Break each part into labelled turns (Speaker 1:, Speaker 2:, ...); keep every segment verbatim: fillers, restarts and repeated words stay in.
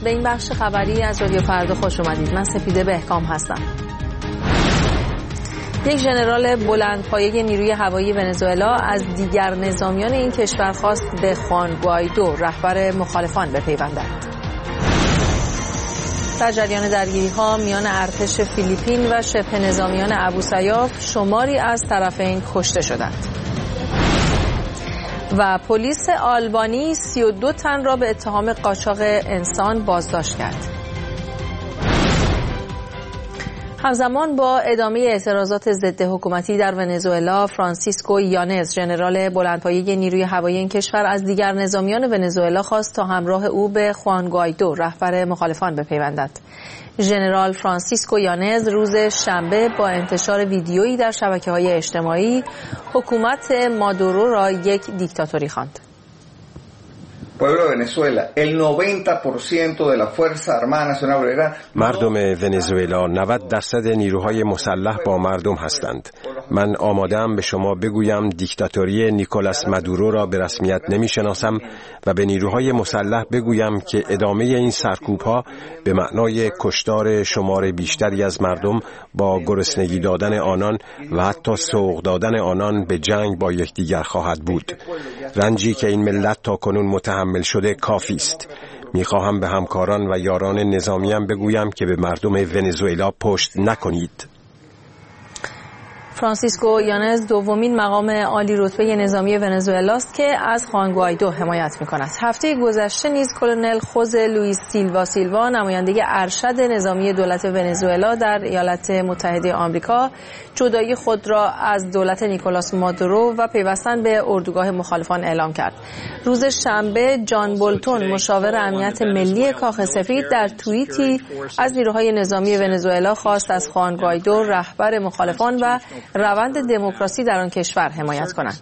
Speaker 1: به این بخش خبری از رادیو فردا خوش اومدید. من سپیده بهکام هستم. یک ژنرال بلندپایه نیروی هوایی ونزوئلا از دیگر نظامیان این کشور خواست به خوان گوایدو رهبر مخالفان بپیوندد. در جریان درگیری‌ها میان ارتش فیلیپین و شبه نظامیان ابوسیاف شماری از طرفین کشته شدند. و پلیس آلبانی سی و دو تن را به اتهام قاچاق انسان بازداشت کرد. همزمان با ادامه اعتراضات ضد حکومتی در ونزوئلا، فرانسیسکو یانز، ژنرال بلندپایه نیروی هوایی این کشور، از دیگر نظامیان ونزوئلا خواست تا همراه او به خوان گوایدو رهبر مخالفان بپیوندد. ژنرال فرانسیسکو یانز روز شنبه با انتشار ویدیویی در شبکه‌های اجتماعی حکومت مادورو را یک دیکتاتوری خواند.
Speaker 2: مردم ونزوئلا نود درصد نیروهای مسلح با مردم هستند. من آماده‌ام به شما بگویم دیکتاتوری نیکولاس مادورو را به رسمیت نمی‌شناسم و به نیروهای مسلح بگویم که ادامه این سرکوب‌ها به معنای کشتار شمار بیشتری از مردم با گرسنگی دادن آنان و حتی سوق دادن آنان به جنگ با یکدیگر خواهد بود. رنجی که این ملت تاکنون متحمل شده کافی است. می‌خواهم به همکاران و یاران نظامیم بگویم که به مردم ونزوئلا پشت نکنید.
Speaker 1: فرانسیسکو یانز دومین مقام عالی رتبه نظامی ونزوئلا است که از خوان گوایدو حمایت می‌کند. هفته گذشته نیز کلونل خوزه لوئیس سیلوا سیلوا، نماینده ارشد نظامی دولت ونزوئلا در ایالات متحده آمریکا، جدایی خود را از دولت نیکولاس مادورو و پیوستن به اردوگاه مخالفان اعلام کرد. روز شنبه جان بولتون، مشاور امنیت ملی کاخ سفید، در توییتی از نیروهای نظامی ونزوئلا خواست از خوان گوایدو رهبر مخالفان و روند دموکراسی در آن کشور حمایت کنند.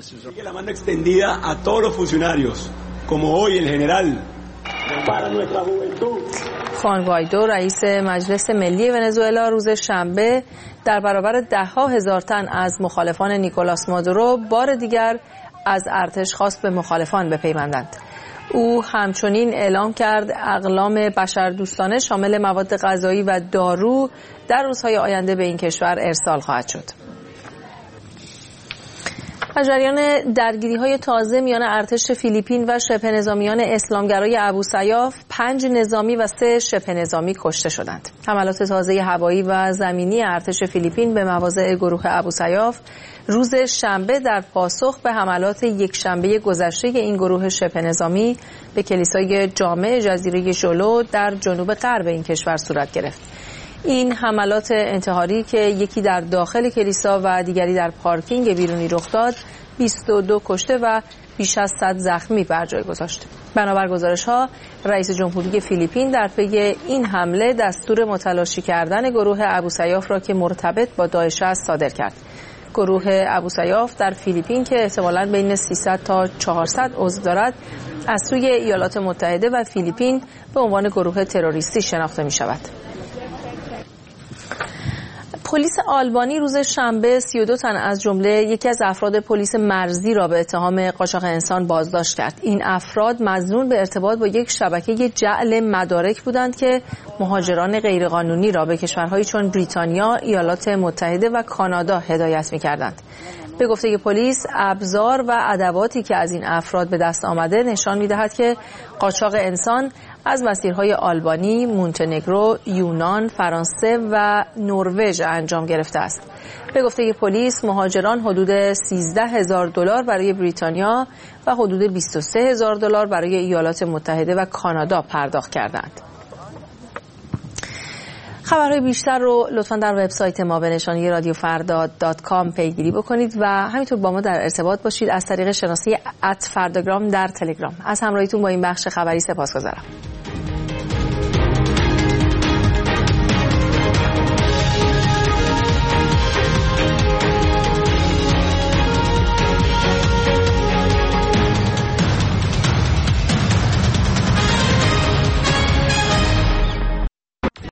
Speaker 1: خوان گوایدو، رئیس مجلس ملی ونزوئلا، روز شنبه در برابر ده‌ها هزار تن از مخالفان نیکولاس مادورو بار دیگر از ارتش خواست به مخالفان بپیوندند. او همچنین اعلام کرد اقلام بشردوستانه شامل مواد غذایی و دارو در روزهای آینده به این کشور ارسال خواهد شد. از جریان درگیری‌های تازه میان ارتش فیلیپین و شبه نظامیان اسلامگرای ابوسیاف، پنج نظامی و سه شبه نظامی کشته شدند. حملات تازه هوایی و زمینی ارتش فیلیپین به مواضع گروه ابوسیاف روز شنبه در پاسخ به حملات یک شنبه گذشته این گروه شبه نظامی به کلیسای جامع جزیره ژولو در جنوب غرب این کشور صورت گرفت. این حملات انتحاری که یکی در داخل کلیسا و دیگری در پارکینگ بیرونی رخ داد، بیست و دو کشته و بیش از صد زخمی بر جای گذاشت. بنابر گزارش‌ها، رئیس جمهوری فیلیپین در پی این حمله دستور متلاشی کردن گروه ابوسیاف را که مرتبط با داعش است صادر کرد. گروه ابوسیاف در فیلیپین که احتمالاً بین سیصد تا چهارصد عضو دارد، از سوی ایالات متحده و فیلیپین به عنوان گروه تروریستی شناخته می‌شود. پلیس آلبانی روز شنبه سی و دو تن از جمله یکی از افراد پلیس مرزی را به اتهام قاچاق انسان بازداشت کرد. این افراد مظنون به ارتباط با یک شبکه جعل مدارک بودند که مهاجران غیرقانونی را به کشورهایی چون بریتانیا، ایالات متحده و کانادا هدایت می‌کردند. به گفته پلیس، ابزار و ادواتی که از این افراد به دست آمده نشان می‌دهد که قاچاق انسان از مسیرهای آلبانی، مونتنگرو، یونان، فرانسه و نروژ انجام گرفته است. به گفته پلیس، مهاجران حدود سیزده هزار دلار برای بریتانیا و حدود بیست و سه هزار دلار برای ایالات متحده و کانادا پرداخت کردند. خبرهای بیشتر رو لطفاً در وبسایت ما به نشانی رادیو فردا دات کام پیگیری بکنید و همینطور با ما در ارتباط باشید از طریق شناسه ات فرداگرام در تلگرام. از همراهیتون با این بخش خبری سپاسگزارم.